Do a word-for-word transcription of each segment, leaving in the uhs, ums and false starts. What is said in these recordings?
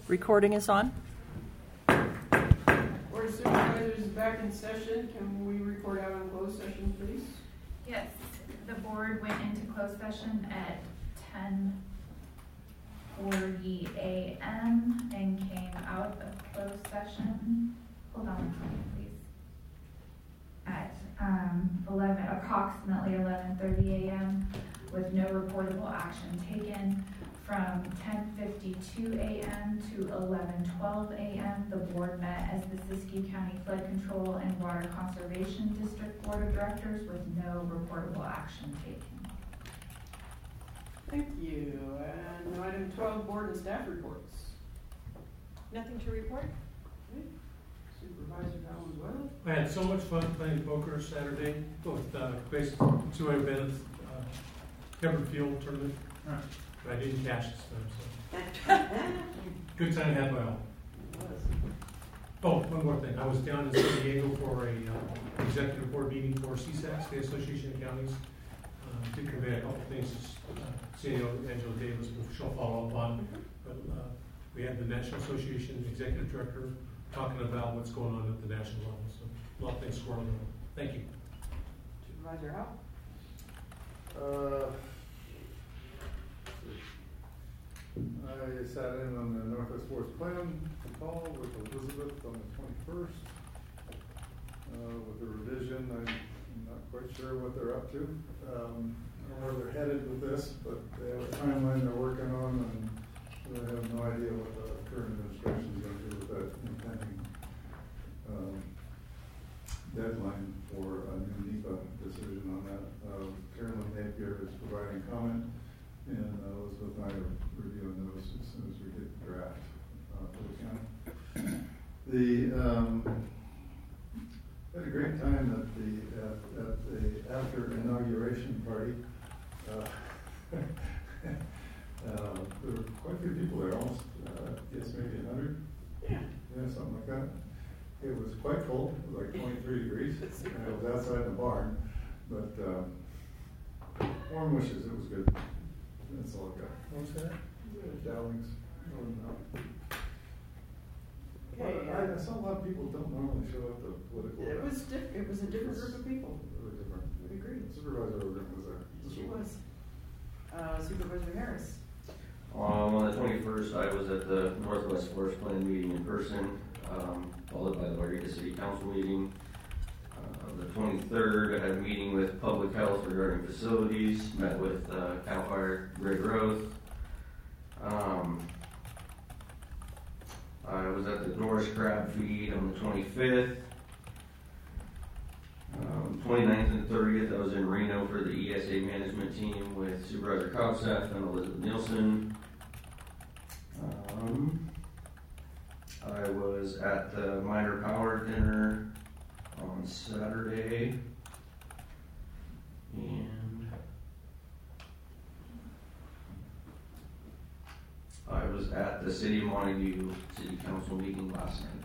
Recording is on. Board of Supervisors is back in session. Can we report out on closed session, please? Yes, the board went into closed session at ten forty a m and came out of closed session. Hold on one second, please. At um, eleven, approximately eleven thirty a m with no reportable action taken. From ten fifty-two a m to eleven twelve a m, the board met as the Siskiyou County Flood Control and Water Conservation District Board of Directors with no reportable action taken. Thank you. And item twelve, board and staff reports. Nothing to report? Okay. Supervisor Valenzuela. I had so much fun playing poker Saturday with uh, based two events, uh, Pepper Field tournament. Right. But I didn't cash this time, so good time had by all. Oh, one more thing. I was down in San Diego for a uh, executive board meeting for C SACs, the Association of Counties. Uh, did convey a couple things. Uh, C E O Angela Davis, which she'll follow up on. But uh, we had the National Association Executive Director talking about what's going on at the national level. So a lot of things swirling around. Thank you. Supervisor Howe. Uh, I sat in on the Northwest Forest Plan call with Elizabeth on the twenty-first. Uh, with the revision, I'm not quite sure what they're up to. Um, I don't know where they're headed with this, but they have a timeline they're working on, and I have no idea what the current administration is going to do with that impending um, deadline for a new NEPA decision on that. Uh, Carolyn Napier is providing comment, and uh, Elizabeth and I are reviewing those as soon as we get the draft uh, for the county. The um, had a great time at the at, at the after inauguration party. Uh, uh, there were quite a few people there, almost uh, yes, maybe a hundred. Yeah. Yeah, something like that. It was quite cold. It was like twenty-three degrees. And it was outside the barn, but um, warm wishes. It was good. That's all I got. What's that? Dowlings. Okay. I, I saw a lot of people don't normally show up to political It events. was diff- It was a different group of people. Really different. I would agree. Supervisor Ogren was there. She was. Uh, Supervisor Harris. Um, on the twenty-first, I was at the Northwest Forest Plan meeting in person, um, followed by the Wairika City Council meeting. Uh, the twenty-third, I had a meeting with Public Health regarding facilities, met with uh, Cal Fire Greg Roth. Um, I was at the Doris Crab Feed on the twenty-fifth. Um, twenty-ninth and thirtieth, I was in Reno for the E S A management team with Supervisor Cogseth and Elizabeth Nielsen. Um, I was at the Minor Power Dinner on Saturday, and I was at the City of Montague City Council meeting last night.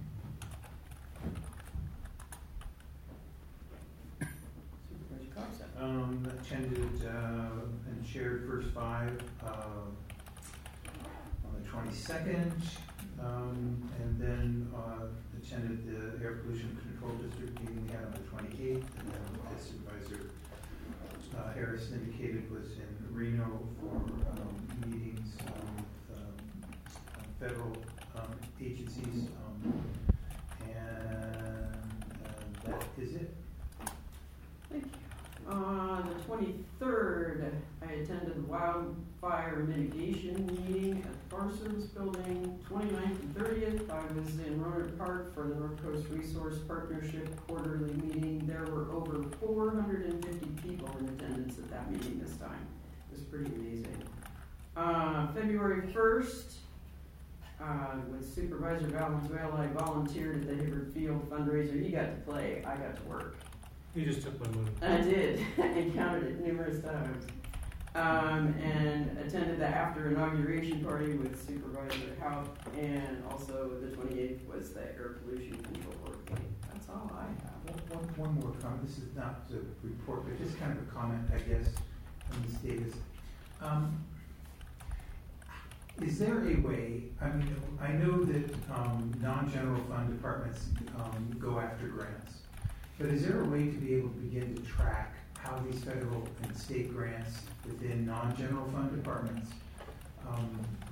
Um, attended uh, and shared first five uh, on the twenty-second, um, and then uh, attended the Air Pollution Control District meeting we had on the twenty-eighth, and then as Supervisor uh, Harris indicated was in Reno for um, meetings um, with um, federal um, agencies, um, and uh, that is it. Thank you. On the twenty-third, I attended the wildfire mitigation meeting at the Farm Service Building. twenty-ninth and thirtieth, I was in Roanoke Park for the North Coast Resource Partnership quarterly meeting. There were over four hundred fifty people in attendance at that meeting this time. It was pretty amazing. Uh, February first, uh, with Supervisor Valenzuela, I volunteered at the Hibbert Field fundraiser. He got to play, I got to work. You just took my money. I did. I counted it numerous times. Um, and attended the after inauguration party with Supervisor Howe, and also the twenty-eighth was the Air Pollution Control Board meeting. That's all I have. One, one more comment. This is not the report, but just kind of a comment, I guess, from Miz Davis. Um, Is there a way, I mean, I know that um, non-general fund departments um, go after grants, but is there a way to be able to begin to track how these federal and state grants within non-general fund departments, um,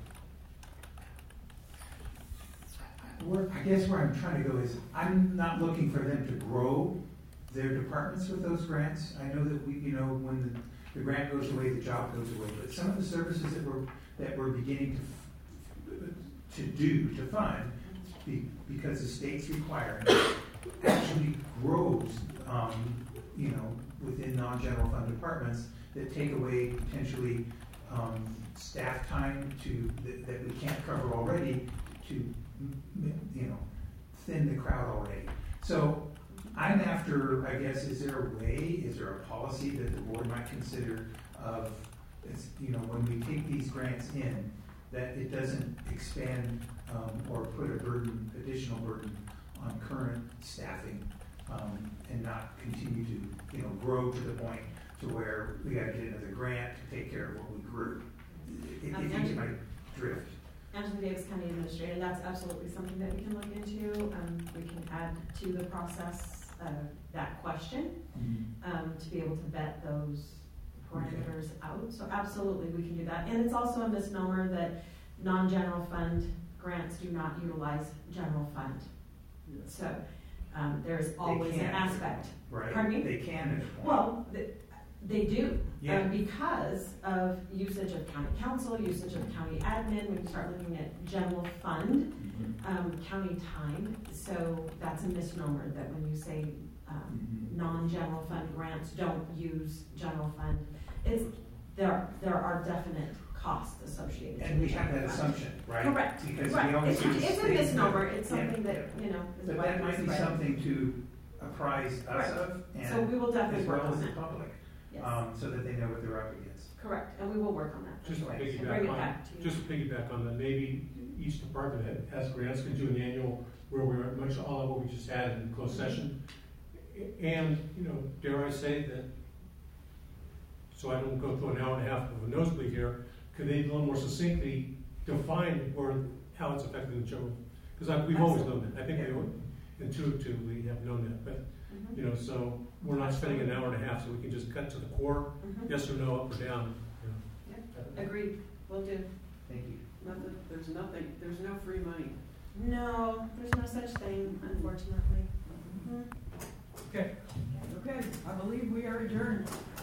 where, I guess where I'm trying to go is, I'm not looking for them to grow their departments with those grants. I know that we, you know, when the, the grant goes away, the job goes away, but some of the services that we're, that we're beginning to, to do, to fund, be, because the state's requiring, actually grows, um, you know, within non-general fund departments that take away potentially um, staff time to that, that we can't cover already to, you know, thin the crowd already. So I'm after, I guess, is there a way, is there a policy that the board might consider of, it's, you know, when we take these grants in, that it doesn't expand um, or put a burden, additional burden on current staffing, um, and not continue to, you know, grow to the point to where we got to get another grant to take care of what we grew. If you get my drift. Angela Davis, County Administrator, that's absolutely something that we can look into. Um, we can add to the process uh, that question Mm-hmm. um, to be able to vet those parameters out. So absolutely, we can do that. And it's also a misnomer that non-general fund grants do not utilize general fund. Yes. So um, there's always an can. aspect. Right? Pardon me? They can at a point. Well, th- they do. Yeah. Um, because of usage of county council, usage of county admin, we can start looking at general fund, Mhm. um, county time. So that's a misnomer that when you say um, Mhm. non-general fund grants don't use general fund, it's, there, there are definite costs associated. And we with have that general fund. assumption, right? Correct, Because right. we always It's, see the it's a states misnomer, that- it's yeah, something that, yeah. you know, is But widely that might be spread. something to apprise us Right. of, So we and will definitely as work well on as the that. public, Yes, um, so that they know what they're up against. correct, and we will work on that. Just to And bring piggyback it on, back to you. just to piggyback on that, maybe each department head has grants, can do an annual where we're much all of what we just had in closed session. And, you know, dare I say that, so I don't go through an hour and a half of a nosebleed here, could they a little more succinctly define or how it's affecting the general? Because we've always known that. I think we intuitively have known that, but, Mhm. you know, so we're not spending an hour and a half, so we can just cut to the core, Mhm. yes or no, up or down, you know. Yep. Agreed, will do. Thank you. Nothing, there's nothing, there's no free money. No, there's no such thing, unfortunately. Mhm. Okay. Okay, I believe we are adjourned.